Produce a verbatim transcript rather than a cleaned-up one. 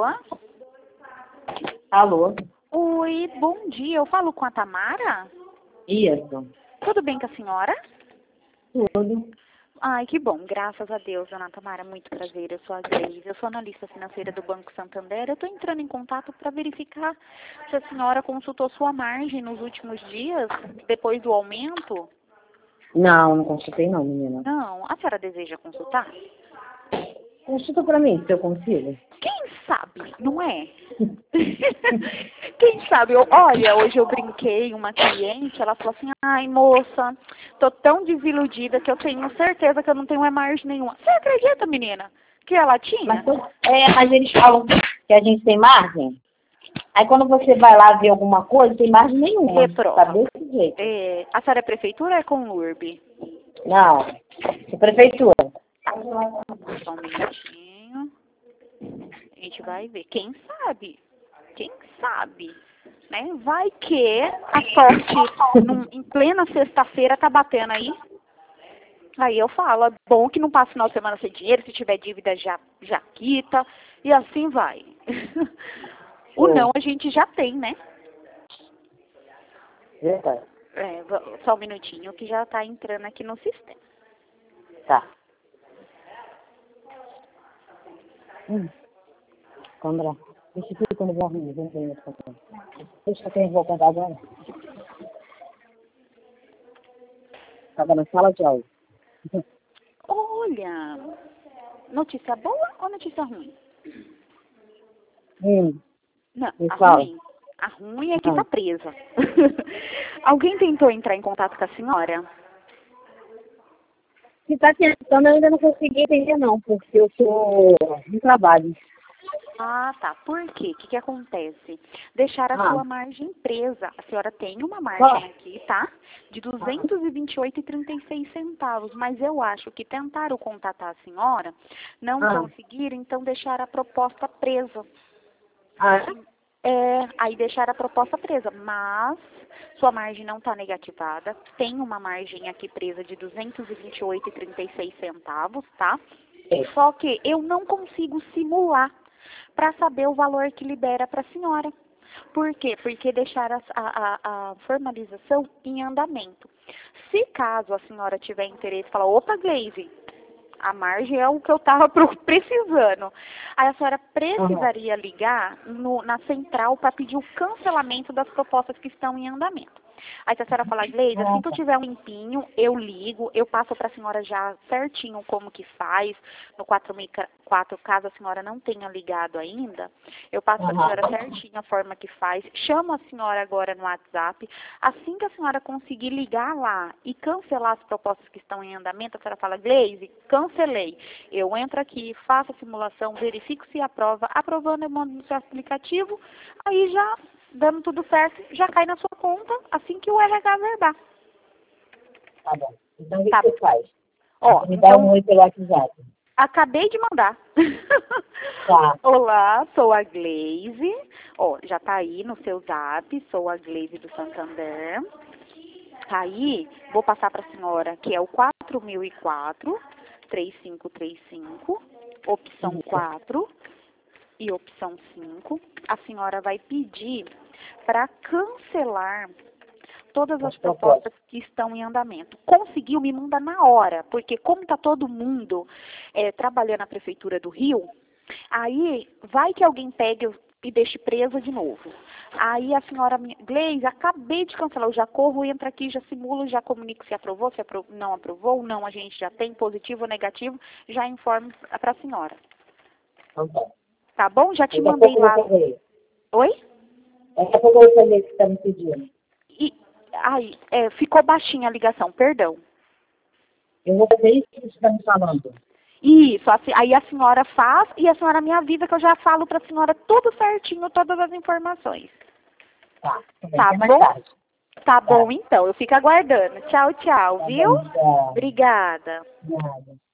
Alô? Alô? Oi, bom dia. Eu falo com a Tamara? Isso. Tudo bem com a senhora? Tudo. Ai, que bom. Graças a Deus, dona Tamara. Muito prazer. Eu sou a Gleise. Eu sou analista financeira do Banco Santander. Eu estou entrando em contato para verificar se a senhora consultou sua margem nos últimos dias, depois do aumento. Não, não consultei não, menina. Não. A senhora deseja consultar? Consulta pra mim, se eu consigo. Quem sabe, não é? Quem sabe? Eu, olha, hoje eu brinquei, uma cliente, ela falou assim, ai moça, tô tão desiludida que eu tenho certeza que eu não tenho mais margem nenhuma. Você acredita, menina? Que ela tinha? Mas, é, mas eles falam que a gente tem margem. Aí quando você vai lá ver alguma coisa, tem margem nenhuma. Reprova. Tá desse jeito. É, a senhora é prefeitura ou é com L U R B? Não, é prefeitura. Só um minutinho. A gente vai ver. Quem sabe? Quem sabe? Né? Vai que a sorte num, em plena sexta-feira tá batendo aí. Aí eu falo, é bom que não passe o final de semana sem dinheiro, se tiver dívida já, já quita, e assim vai. O não a gente já tem, né? Verdade. É, só um minutinho que já tá entrando aqui no sistema. Tá. Hum. Câmara. Deixa eu quando eu vou arrumar. Vem ver outro papel. Deixa que eu vou contar agora. Tava na sala de aula. Olha, notícia boa ou notícia ruim? Hum. Não, Me a fala. ruim. A ruim é que Ah. tá presa. Alguém tentou entrar em contato com a senhora? Se tá tentando, eu ainda não consegui entender não, porque eu sou em trabalho. Ah, tá. Por quê? O que que acontece? Deixar a Ah. sua margem presa. A senhora tem uma margem Ah. aqui, tá? De duzentos e vinte e oito reais e trinta e seis centavos. Mas eu acho que tentaram contatar a senhora, não Ah. conseguiram, então deixar a proposta presa. Ah. É, aí deixar a proposta presa, mas sua margem não está negativada, tem uma margem aqui presa de duzentos e vinte e oito reais e trinta e seis centavos, tá? É. Só que eu não consigo simular para saber o valor que libera para a senhora. Por quê? Porque deixar a, a, a formalização em andamento. Se caso a senhora tiver interesse, falar, opa, Gleise, a margem é o que eu estava precisando. Aí a senhora precisaria ligar no, na central para pedir o cancelamento das propostas que estão em andamento. Aí se a senhora falar, Gleide, assim que eu tiver um limpinho, eu ligo, eu passo para a senhora já certinho como que faz, no quatro mil e quatro, caso a senhora não tenha ligado ainda, eu passo para a senhora certinho a forma que faz, chamo a senhora agora no WhatsApp, assim que a senhora conseguir ligar lá e cancelar as propostas que estão em andamento, a senhora fala, Gleide, cancelei. Eu entro aqui, faço a simulação, verifico se aprova, aprovando eu mando no seu aplicativo, aí já dando tudo certo, já cai na sua conta assim que o R H verbar. Tá bom. Então o que Tá. você faz? Ó, Me dá então, um oi pelo WhatsApp. acabei de mandar. Tá. Olá, sou a Gleise. Ó, já tá aí no seu zap, sou a Gleise do Santander. Aí, vou passar para a senhora, que é o quatro mil e quatro, três cinco três cinco, opção quatro e opção cinco. A senhora vai pedir para cancelar todas as propostas que estão em andamento. Conseguiu, me manda na hora, porque como está todo mundo é, trabalhando na Prefeitura do Rio, aí vai que alguém pegue e deixe presa de novo. Aí a senhora, Gleise, acabei de cancelar, eu já corro, entra aqui, já simulo, já comunico se aprovou, se apro não aprovou, não, a gente já tem positivo ou negativo, já informo para a senhora. Então, tá bom? Já te daqui a mandei pouco eu lá. vou fazer. Oi? Daqui a pouco eu vou fazer o que você está me pedindo. E, ai, é, ficou baixinha a ligação, perdão. Eu vou fazer isso que você está me falando. Isso, assim, aí a senhora faz e a senhora me avisa que eu já falo para a senhora tudo certinho, todas as informações. Tá. Tá Até mais bom? tarde. Tá bom, então. Eu fico aguardando. Tchau, tchau, Tá viu? bom, tchau. Obrigada. Nada.